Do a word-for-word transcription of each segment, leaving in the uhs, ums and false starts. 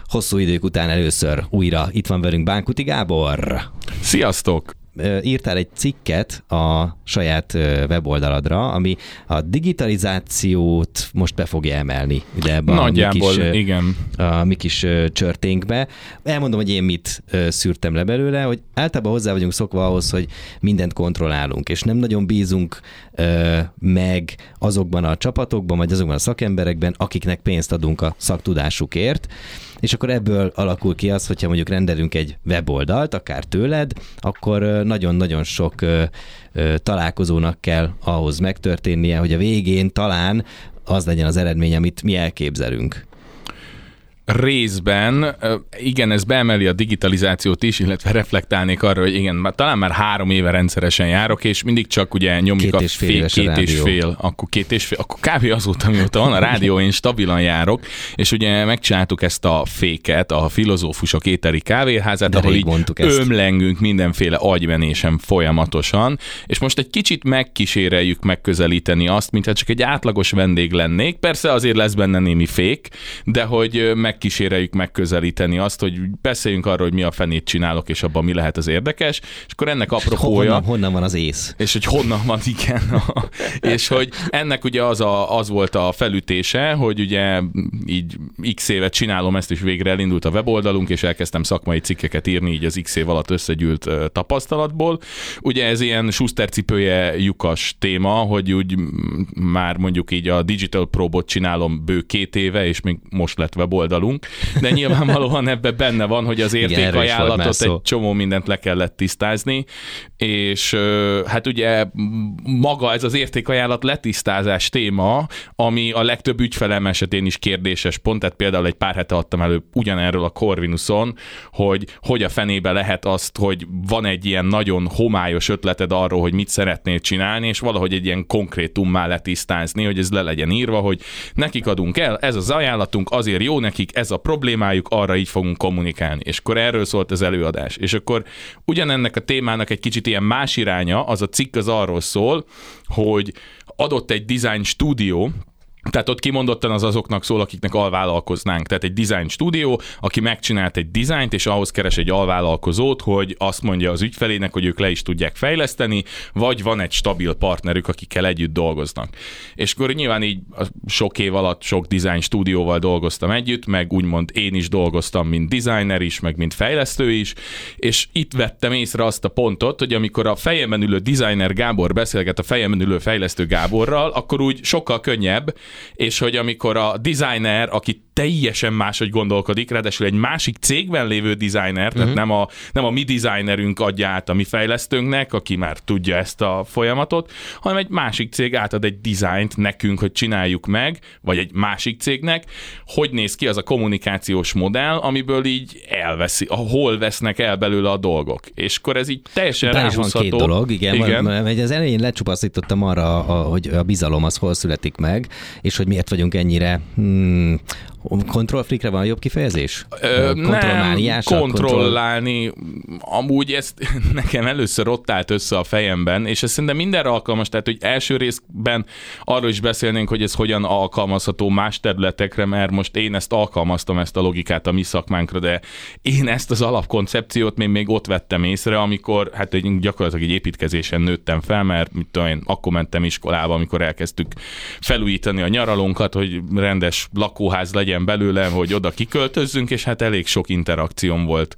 hosszú idők után először újra itt van velünk Bánkuti Gábor. Sziasztok! Írtál egy cikket a saját weboldaladra, ami a digitalizációt most be fogja emelni ide ebbe Nagyjából, a mi kis, igen. a mi kis csörténkbe. Elmondom, hogy én mit szűrtem le belőle, hogy általában hozzá vagyunk szokva ahhoz, hogy mindent kontrollálunk, és nem nagyon bízunk meg azokban a csapatokban, vagy azokban a szakemberekben, akiknek pénzt adunk a szaktudásukért. És akkor ebből alakul ki az, hogyha mondjuk rendelünk egy weboldalt, akár tőled, akkor nagyon-nagyon sok találkozónak kell ahhoz megtörténnie, hogy a végén talán az legyen az eredmény, amit mi elképzelünk. Részben, igen, ez beemeli a digitalizációt is, illetve reflektálnék arra, hogy igen, talán már három éve rendszeresen járok, és mindig csak ugye nyomjuk két a és fél fél, éves két a és fél, akkor két és fél, akkor kb. Azóta, mióta van a rádió, én stabilan járok, és ugye megcsináltuk ezt a féket, a filozófusok éteri kávéházát, de ahol így ezt. ömlengünk mindenféle agyvenésen folyamatosan, és most egy kicsit megkíséreljük megközelíteni azt, mintha csak egy átlagos vendég lennék, persze azért lesz benne némi fék, de hogy meg kíséreljük megközelíteni azt, hogy beszéljünk arról, hogy mi a fenét csinálok, és abban mi lehet az érdekes, és akkor ennek apropója... Honnan, honnan van az ész? És hogy honnan van, igen. És hogy ennek ugye az, a, az volt a felütése, hogy ugye így x évet csinálom ezt, és végre elindult a weboldalunk, és elkezdtem szakmai cikkeket írni így az x év alatt összegyűlt tapasztalatból. Ugye ez ilyen Schuster-cipője lyukas téma, hogy úgy már mondjuk így a Digital Pro-bot csinálom bő két éve, és még most lett weboldalunk, de nyilvánvalóan ebben benne van, hogy az értékajánlatot egy csomó mindent le kellett tisztázni, és hát ugye maga ez az értékajánlat letisztázás téma, ami a legtöbb ügyfelem esetén is kérdéses pont, tehát például egy pár hete adtam elő ugyanerről a Corvinuson, hogy hogy a fenébe lehet azt, hogy van egy ilyen nagyon homályos ötleted arról, hogy mit szeretnél csinálni, és valahogy egy ilyen konkrétummá letisztázni, hogy ez le legyen írva, hogy nekik adunk el, ez az ajánlatunk, azért jó nekik, ez a problémájuk, arra így fogunk kommunikálni. És akkor erről szólt az előadás. És akkor ugyanennek a témának egy kicsit ilyen más iránya, az a cikk az arról szól, hogy adott egy design stúdió, tehát ott kimondottan az azoknak szól, akiknek alvállalkoznánk. Tehát egy design stúdió, aki megcsinált egy dizájnt, és ahhoz keres egy alvállalkozót, hogy azt mondja az ügyfelének, hogy ők le is tudják fejleszteni, vagy van egy stabil partnerük, akikkel együtt dolgoznak. És akkor nyilván így sok év alatt sok design stúdióval dolgoztam együtt, meg úgymond én is dolgoztam, mint designer is, meg mint fejlesztő is, és itt vettem észre azt a pontot, hogy amikor a fejemben ülő designer Gábor beszélget a fejemben ülő fejlesztő Gáborral, akkor úgy sokkal könnyebb, és hogy amikor a designer, aki teljesen máshogy gondolkodik, ráadásul egy másik cégben lévő designer, uh-huh. tehát nem a, nem a mi designerünk adja át a mi fejlesztőnknek, aki már tudja ezt a folyamatot, hanem egy másik cég átad egy dizájnt nekünk, hogy csináljuk meg, vagy egy másik cégnek, hogy néz ki az a kommunikációs modell, amiből így elveszi, hol vesznek el belőle a dolgok. És akkor ez így teljesen ráhúzható. Van két dolog, igen. igen. Van, az elején lecsupaszítottam arra, a, hogy a bizalom az hol születik meg, és hogy miért vagyunk ennyire... Hmm, kontrollfreakre van a jobb kifejezés? Ö, nem, kontrollálni. Kontroll... Amúgy ezt nekem először ott állt össze a fejemben, és ez szerintem mindenre alkalmas, tehát hogy első részben arról is beszélnénk, hogy ez hogyan alkalmazható más területekre, mert most én ezt alkalmaztam, ezt a logikát a mi szakmánkra, de én ezt az alapkoncepciót még, még ott vettem észre, amikor hát gyakorlatilag egy építkezésen nőttem fel, mert mit tudom én, akkor mentem iskolába, amikor elkezdtük felújítani a nyaralónkat, hogy rendes lakóház legyen belőle, hogy oda kiköltözzünk, és hát elég sok interakcióm volt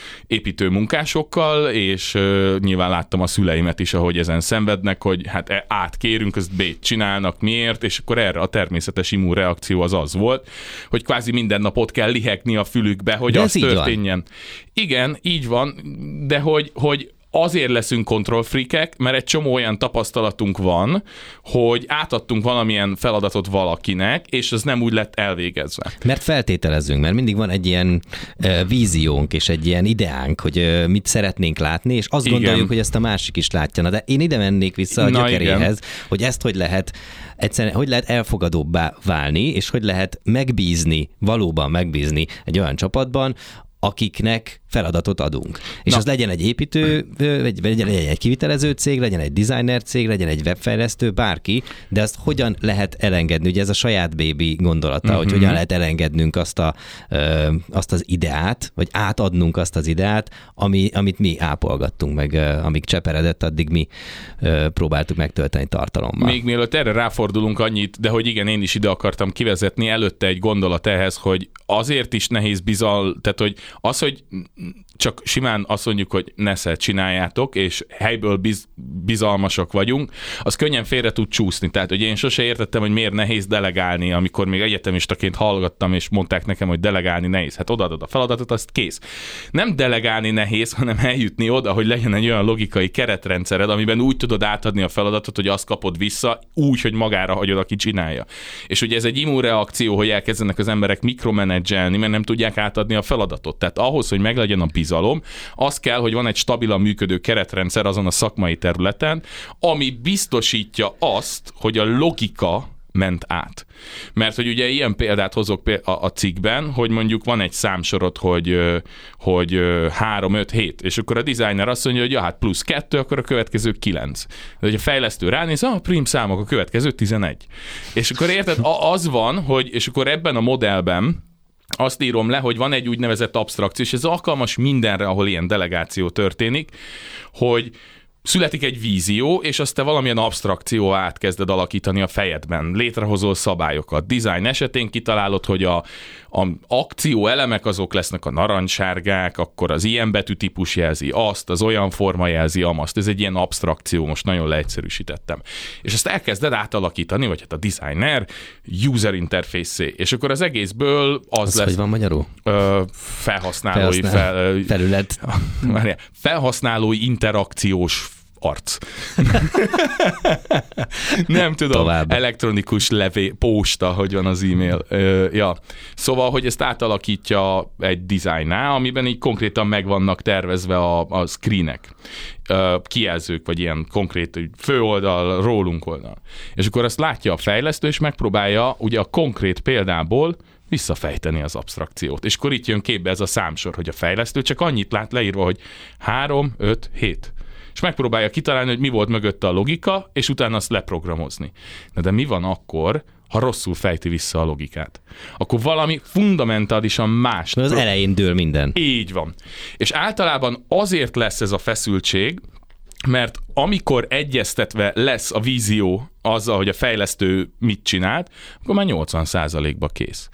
építőmunkásokkal, és uh, nyilván láttam a szüleimet is, ahogy ezen szenvednek, hogy hát átkérünk, ezt B-t csinálnak, miért, és akkor erre a természetes immunreakció az az volt, hogy kvázi minden nap ott kell lihegni a fülükbe, hogy az történjen. Van. Igen, így van, de hogy, hogy azért leszünk kontrollfreakek, mert egy csomó olyan tapasztalatunk van, hogy átadtunk valamilyen feladatot valakinek, és az nem úgy lett elvégezve. Mert feltételezünk, mert mindig van egy ilyen uh, víziónk, és egy ilyen ideánk, hogy uh, mit szeretnénk látni, és azt igen. gondoljuk, hogy ezt a másik is látja. Na, de én ide mennék vissza a gyökeréhez, hogy ezt hogy lehet egyszerűen, hogy lehet elfogadóbbá válni, és hogy lehet megbízni, valóban megbízni egy olyan csapatban, akiknek feladatot adunk. És Na. az legyen egy építő, vagy legyen egy kivitelező cég, legyen egy designer cég, legyen egy webfejlesztő, bárki, de azt hogyan lehet elengedni? Ugye ez a saját bébi gondolata, uh-huh. hogy hogyan lehet elengednünk azt, a, ö, azt az ideát, vagy átadnunk azt az ideát, ami, amit mi ápolgattunk meg, ö, amíg cseperedett, addig mi ö, próbáltuk megtölteni tartalommal. Még mielőtt erre ráfordulunk annyit, de hogy igen, én is ide akartam kivezetni, előtte egy gondolat ehhez, hogy azért is nehéz bizal, tehát hogy az, hogy csak simán azt mondjuk, hogy nesze, csináljátok, és helyből biz, bizalmasak vagyunk, az könnyen félre tud csúszni. Tehát, hogy én sose értettem, hogy miért nehéz delegálni, amikor még egyetemistaként hallgattam, és mondták nekem, hogy delegálni nehéz. Hát odaadod a feladatot, azt kész. Nem delegálni nehéz, hanem eljutni oda, hogy legyen egy olyan logikai keretrendszered, amiben úgy tudod átadni a feladatot, hogy azt kapod vissza, úgy, hogy magára hagyod, aki csinálja. És ugye ez egy immunreakció, hogy elkezdenek az emberek mikromenedzselni, mert nem tudják átadni a feladatot. Tehát ahhoz, hogy meglegyen a bizalom, az kell, hogy van egy stabilan működő keretrendszer azon a szakmai területen, ami biztosítja azt, hogy a logika ment át. Mert hogy ugye ilyen példát hozok a cikkben, hogy mondjuk van egy számsorod, hogy, hogy három, öt, hét, és akkor a designer azt mondja, hogy ja, hát plusz kettő, akkor a következő kilenc. De hogy a fejlesztő ránéz, a prim számok, a következő tizenegy. És akkor érted, az van, hogy, és akkor ebben a modellben azt írom le, hogy van egy úgynevezett absztrakció, és ez alkalmas mindenre, ahol ilyen delegáció történik, hogy születik egy vízió, és azt te valamilyen absztrakció átkezded alakítani a fejedben. Létrehozol szabályokat. Design esetén kitalálod, hogy a, a akció elemek azok lesznek a narancssárgák, akkor az ilyen betűtípus jelzi azt, az olyan forma jelzi amazt. Ez egy ilyen absztrakció, most nagyon leegyszerűsítettem. És ezt elkezded átalakítani, vagy hát a designer user interface-é. És akkor az egészből az, az lesz... hogy van magyarul? Ö, felhasználói... Felhasznál... Fel, felület. Felhasználói interakciós arc. Nem tudom, tovább. Elektronikus levé, posta, hogy van az e-mail. Ö, ja. Szóval, hogy ezt átalakítja egy designá, amiben így konkrétan meg vannak tervezve a, a screenek, ö, kijelzők, vagy ilyen konkrét főoldal, rólunk oldal. És akkor azt látja a fejlesztő, és megpróbálja ugye a konkrét példából visszafejteni az absztrakciót. És akkor itt jön képbe ez a számsor, hogy a fejlesztő csak annyit lát leírva, hogy három, öt, hét. És megpróbálja kitalálni, hogy mi volt mögötte a logika, és utána azt leprogramozni. Na de mi van akkor, ha rosszul fejti vissza a logikát? Akkor valami fundamentálisan más. Az pro- elején dől minden. Így van. És általában azért lesz ez a feszültség, mert amikor egyeztetve lesz a vízió azzal, hogy a fejlesztő mit csinált, akkor már nyolcvan százalékba kész.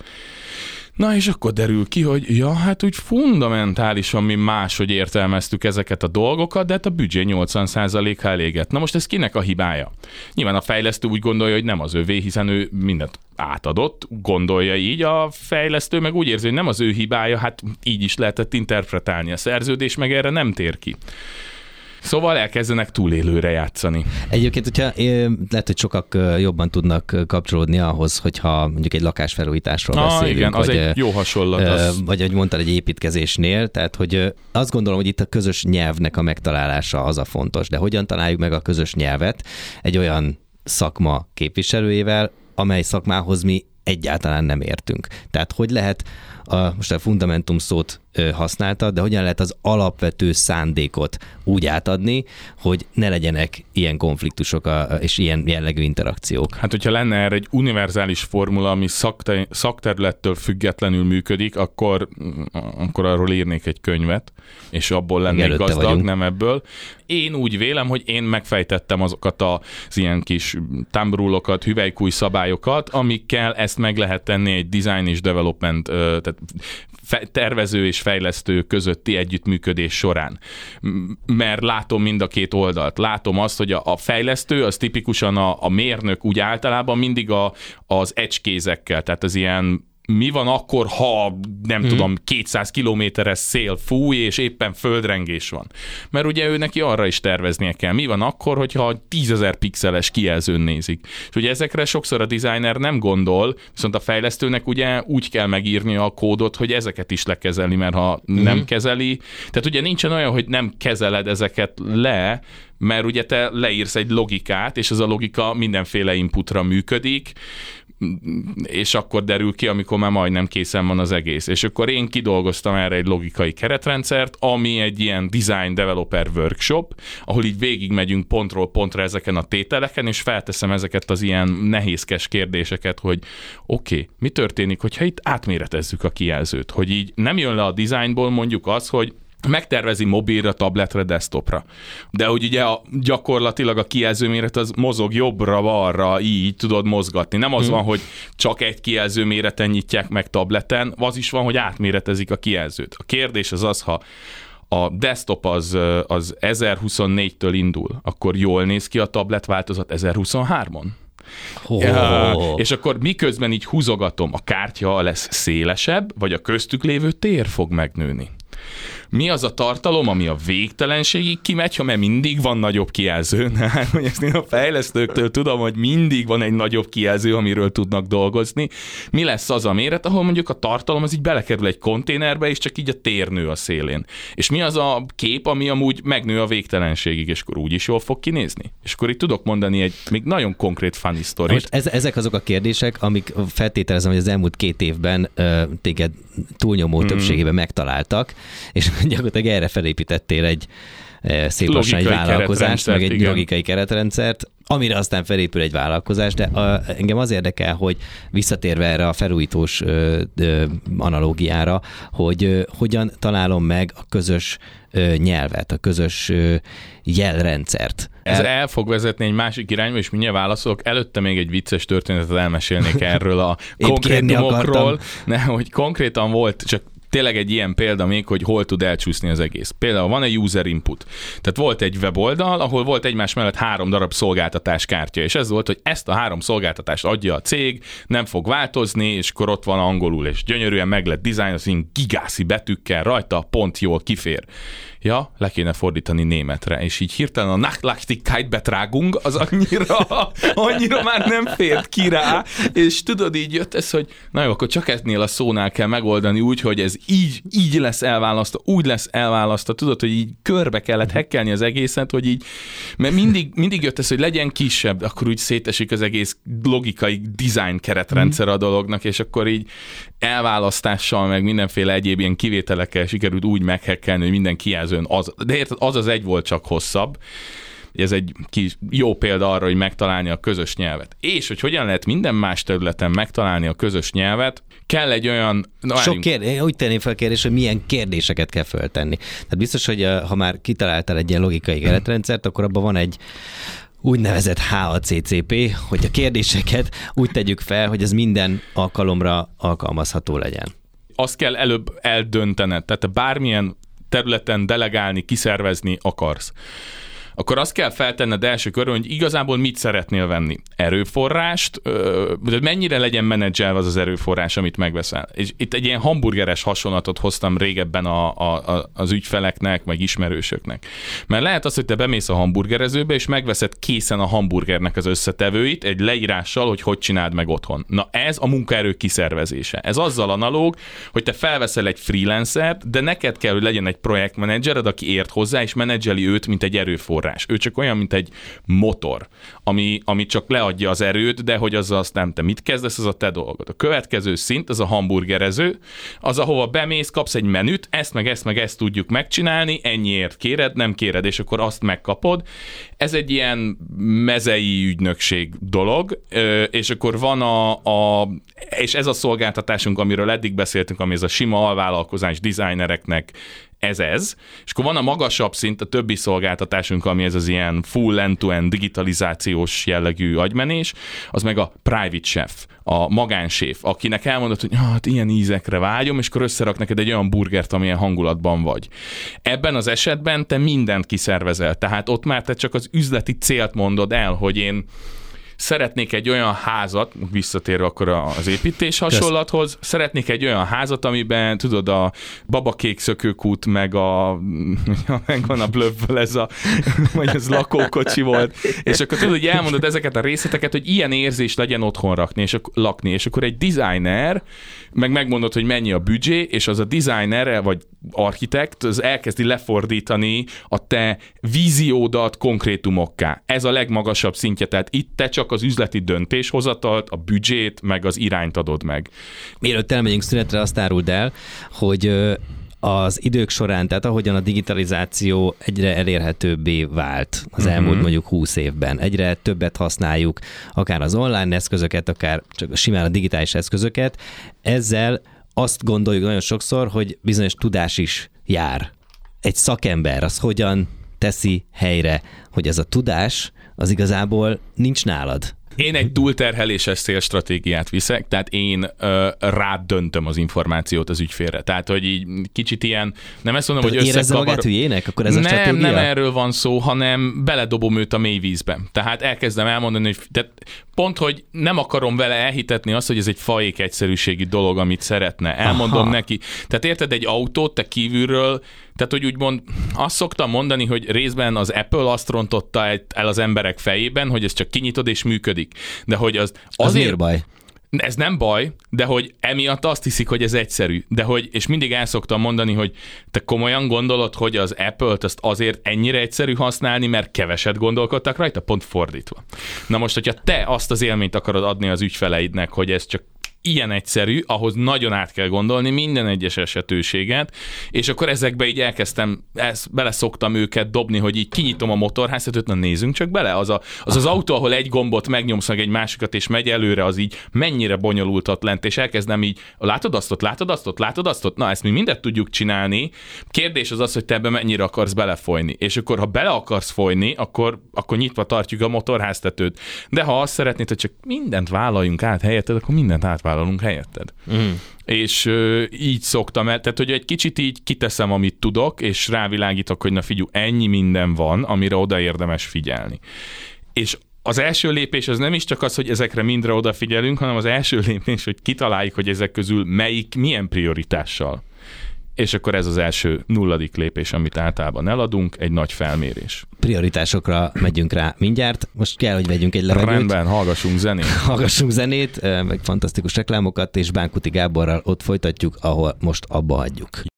Na és akkor derül ki, hogy ja, hát úgy fundamentálisan mi máshogy értelmeztük ezeket a dolgokat, de hát a büdzsé nyolcvan százaléka eléget. Na most ez kinek a hibája? Nyilván a fejlesztő úgy gondolja, hogy nem az övé, hiszen ő mindent átadott, gondolja így, a fejlesztő meg úgy érzi, hogy nem az ő hibája, hát így is lehetett interpretálni a szerződés, meg erre nem tér ki. Szóval elkezdenek túlélőre játszani. Egyébként, hogyha lehet, hogy sokak jobban tudnak kapcsolódni ahhoz, hogyha mondjuk egy lakásfelújításról ah, beszélünk. Igen, az vagy, egy jó hasonlat. Az... Vagy, ahogy mondtad, egy építkezésnél, tehát, hogy azt gondolom, hogy itt a közös nyelvnek a megtalálása az a fontos, de hogyan találjuk meg a közös nyelvet egy olyan szakma képviselőjével, amely szakmához mi egyáltalán nem értünk. Tehát hogy lehet, a, most a fundamentum szót használtad, de hogyan lehet az alapvető szándékot úgy átadni, hogy ne legyenek ilyen konfliktusok a, és ilyen jellegű interakciók. Hát, hogyha lenne erre egy univerzális formula, ami szakte, szakterülettől függetlenül működik, akkor, akkor arról írnék egy könyvet, és abból lennék Előtte gazdag, vagyunk. nem ebből. Én úgy vélem, hogy én megfejtettem azokat az ilyen kis thumb rule-okat, hüvelykúj szabályokat, amikkel ezt meg lehet tenni egy design és development, tehát tervező és fejlesztő közötti együttműködés során. Mert látom mind a két oldalt. Látom azt, hogy a, a fejlesztő az tipikusan a, a mérnök úgy általában mindig a, az ecskézekkel, tehát az ilyen mi van akkor, ha nem hmm. tudom, kétszáz kilométeres szél fúj, és éppen földrengés van. Mert ugye ő neki arra is terveznie kell. Mi van akkor, hogyha tízezer pixeles kijelzőn nézik. És ugye ezekre sokszor a designer nem gondol, viszont a fejlesztőnek ugye úgy kell megírni a kódot, hogy ezeket is lekezeli, mert ha hmm. nem kezeli, tehát ugye nincsen olyan, hogy nem kezeled ezeket le, mert ugye te leírsz egy logikát, és az a logika mindenféle inputra működik, és akkor derül ki, amikor már majdnem készen van az egész. És akkor én kidolgoztam erre egy logikai keretrendszert, ami egy ilyen design developer workshop, ahol így végigmegyünk pontról pontra ezeken a tételeken, és felteszem ezeket az ilyen nehézkes kérdéseket, hogy oké, okay, mi történik, hogyha itt átméretezzük a kijelzőt, hogy így nem jön le a designból mondjuk az, hogy megtervezi mobilra, tabletre, desktopra. De hogy ugye a, gyakorlatilag a kijelzőméret az mozog jobbra-balra, így tudod mozgatni. Nem az hmm. van, hogy csak egy kijelzőméreten nyitják meg tableten, az is van, hogy átméretezik a kijelzőt. A kérdés az az, ha a desktop az, az ezerhuszonnégytől indul, akkor jól néz ki a tablet változat ezerhuszonhármon? Oh. Ja, és akkor miközben így húzogatom, a kártya lesz szélesebb, vagy a köztük lévő tér fog megnőni. Mi az a tartalom, ami a végtelenségig kimegy, ha mert mindig van nagyobb kijelző. Hát, hogy ezt én a fejlesztőktől tudom, hogy mindig van egy nagyobb kijelző, amiről tudnak dolgozni. Mi lesz az a méret, ahol mondjuk a tartalom az így belekerül egy konténerbe, és csak így a tér nő a szélén. És mi az a kép, ami amúgy megnő a végtelenségig, és akkor úgy is jól fog kinézni? És akkor itt tudok mondani egy még nagyon konkrét funny sztorit. Most ez, ezek azok a kérdések, amik feltételezem, hogy az elmúlt két évben uh, téged túlnyomó hmm. többségében megtaláltak, és gyakorlatilag erre felépítettél egy szép lassan egy vállalkozást, meg egy igen. logikai keretrendszert, amire aztán felépül egy vállalkozás, de a, engem az érdekel, hogy visszatérve erre a felújítós ö, ö, analógiára, hogy ö, hogyan találom meg a közös ö, nyelvet, a közös ö, jelrendszert. Ez el... el fog vezetni egy másik irányba, és mindjárt válaszolok. Előtte még egy vicces történetet elmesélnék erről a konkrétumokról, ne, hogy konkrétan volt, csak tényleg egy ilyen példa még, hogy hol tud elcsúszni az egész. Például van egy user input. Tehát volt egy weboldal, ahol volt egymás mellett három darab szolgáltatáskártya, és ez volt, hogy ezt a három szolgáltatást adja a cég, nem fog változni, és akkor ott van angolul, és gyönyörűen meg lett dizájn, az ilyen gigászi betűkkel rajta, pont jól kifér. Ja, le kéne fordítani németre, és így hirtelen a Nachhaltigkeit-Betragung az annyira, annyira már nem fért ki rá, és tudod, így jött ez, hogy na jó, akkor csak ennél a szónál kell megoldani úgy, hogy ez így, így lesz elválasztva, úgy lesz elválasztva, tudod, hogy így körbe kellett hekkelni az egészet, hogy így, mert mindig, mindig jött ez, hogy legyen kisebb, akkor úgy szétesik az egész logikai design keretrendszer a dolognak, és akkor így elválasztással, meg mindenféle egyéb ilyen kivételekkel sikerült úgy meghekkelni, hogy minden kijelzőn az, de érted, az az egy volt csak hosszabb. Ez egy kis jó példa arra, hogy megtalálni a közös nyelvet. És hogy hogyan lehet minden más területen megtalálni a közös nyelvet, kell egy olyan... Na, Sok kérdés, úgy tenném fel a kérdés, hogy milyen kérdéseket kell föltenni. Tehát biztos, hogy ha már kitaláltál egy ilyen logikai keretrendszert, akkor abban van egy úgynevezett há á cé cé pé, hogy a kérdéseket úgy tegyük fel, hogy ez minden alkalomra alkalmazható legyen. Azt kell előbb eldöntened, tehát bármilyen területen delegálni, kiszervezni akarsz, akkor azt kell feltenned első körül, hogy igazából mit szeretnél venni. Erőforrást, de mennyire legyen menedzselve az az erőforrás, amit megveszel. És itt egy ilyen hamburgeres hasonlatot hoztam régebben a, a, az ügyfeleknek, vagy ismerősöknek. Mert lehet az, hogy te bemész a hamburgerezőbe, és megveszed készen a hamburgernek az összetevőit, egy leírással, hogy hogy csináld meg otthon. Na ez a munkaerő kiszervezése. Ez azzal analóg, hogy te felveszel egy freelancert, de neked kell, hogy legyen egy projektmenedzsered, aki ért hozzá, és menedzseli őt, mint egy erőforrás. Ő csak olyan, mint egy motor, ami, ami csak leadja az erőt, de hogy azzal azt nem te mit kezdesz, az a te dolgod. A következő szint, az a hamburgerező, az, ahova bemész, kapsz egy menüt, ezt meg ezt meg ezt tudjuk megcsinálni, ennyiért kéred, nem kéred, és akkor azt megkapod. Ez egy ilyen mezei ügynökség dolog, és akkor van a, a és ez a szolgáltatásunk, amiről eddig beszéltünk, ami ez a sima alvállalkozás designereknek ez ez, és akkor van a magasabb szint, a többi szolgáltatásunk, ami ez az ilyen full end-to-end digitalizációs jellegű agymenés, az meg a private chef, a magánséf, akinek elmondod, hogy hát ilyen ízekre vágyom, és akkor összerak neked egy olyan burgert, amilyen hangulatban vagy. Ebben az esetben te mindent kiszervezel, tehát ott már te csak az üzleti célt mondod el, hogy én szeretnék egy olyan házat, visszatérve akkor az építés hasonlathoz, szeretnék egy olyan házat, amiben tudod a babakék szökőkút, meg a megvan a Blöffből ez a, vagy az lakókocsi volt, és akkor tudod, hogy elmondod ezeket a részleteket, hogy ilyen érzés legyen otthon rakni, és akkor, lakni, és akkor egy designer meg megmondod, hogy mennyi a büdzsé, és az a designer vagy architekt az elkezdi lefordítani a te víziódat konkrétumokká. Ez a legmagasabb szintje, tehát itt te csak az üzleti döntéshozatalt, a büdzsét, meg az irányt adod meg. Mielőtt elmegyünk szünetre, azt áruld el, hogy az idők során, tehát ahogyan a digitalizáció egyre elérhetőbbé vált az elmúlt uh-huh. mondjuk húsz évben, egyre többet használjuk, akár az online eszközöket, akár csak simán a digitális eszközöket, ezzel azt gondoljuk nagyon sokszor, hogy bizonyos tudás is jár. Egy szakember az hogyan teszi helyre, hogy ez a tudás az igazából nincs nálad. Én egy túlterheléses szélstratégiát viszek, tehát én ö, rád döntöm az információt az ügyfélre. Tehát, hogy így kicsit ilyen, nem ezt mondom, tehát hogy összekavar... Érezze magát hülyének? Akkor ez nem, a stratégia? Nem erről van szó, hanem beledobom őt a mély vízbe. Tehát elkezdem elmondani, hogy tehát pont, hogy nem akarom vele elhitetni azt, hogy ez egy faék egyszerűségi dolog, amit szeretne. Elmondom Aha. neki. Tehát érted, egy autót te kívülről, tehát, hogy úgymond azt szoktam mondani, hogy részben az Apple azt rontotta el az emberek fejében, hogy ez csak kinyitod és működik. De hogy az azért... Az baj? Ez nem baj, de hogy emiatt azt hiszik, hogy ez egyszerű. De hogy, és mindig el szoktam mondani, hogy te komolyan gondolod, hogy az Apple-t azt azért ennyire egyszerű használni, mert keveset gondolkodtak rajta, pont fordítva. Na most, hogyha te azt az élményt akarod adni az ügyfeleidnek, hogy ez csak ilyen egyszerű, ahhoz nagyon át kell gondolni minden egyes esetőséget, és akkor ezekbe így elkezdtem, ezt, bele szoktam őket dobni, hogy így kinyitom a motorháztetőt, na nézzünk csak bele, az, a, az az autó, ahol egy gombot megnyomsz meg egy másikat, és megy előre, az így mennyire bonyolultat lent, és elkezdem így, látod azt ott, látod azt ott, látod azt ott, na ezt mi mindet tudjuk csinálni, kérdés az az, hogy te ebbe mennyire akarsz belefolyni, és akkor ha bele akarsz folyni, akkor, akkor nyitva tartjuk a motorháztetőt, de ha azt szeretnéd, hogy csak mindent vállaljunk át helyetted, akkor mindent átvállalunk helyetted. Mm. És ö, így szoktam el, tehát hogy egy kicsit így kiteszem, amit tudok, és rávilágítok, hogy na figyelj, ennyi minden van, amire oda érdemes figyelni. És az első lépés az nem is csak az, hogy ezekre mindre odafigyelünk, hanem az első lépés, hogy kitaláljuk, hogy ezek közül melyik milyen prioritással. És akkor ez az első nulladik lépés, amit általában eladunk, egy nagy felmérés. Prioritásokra megyünk rá mindjárt. Most kell, hogy vegyünk egy levegőt. Rendben, hallgassunk zenét. Hallgassunk zenét, meg fantasztikus reklámokat, és Bánkuti Gáborral ott folytatjuk, ahol most abba hagyjuk.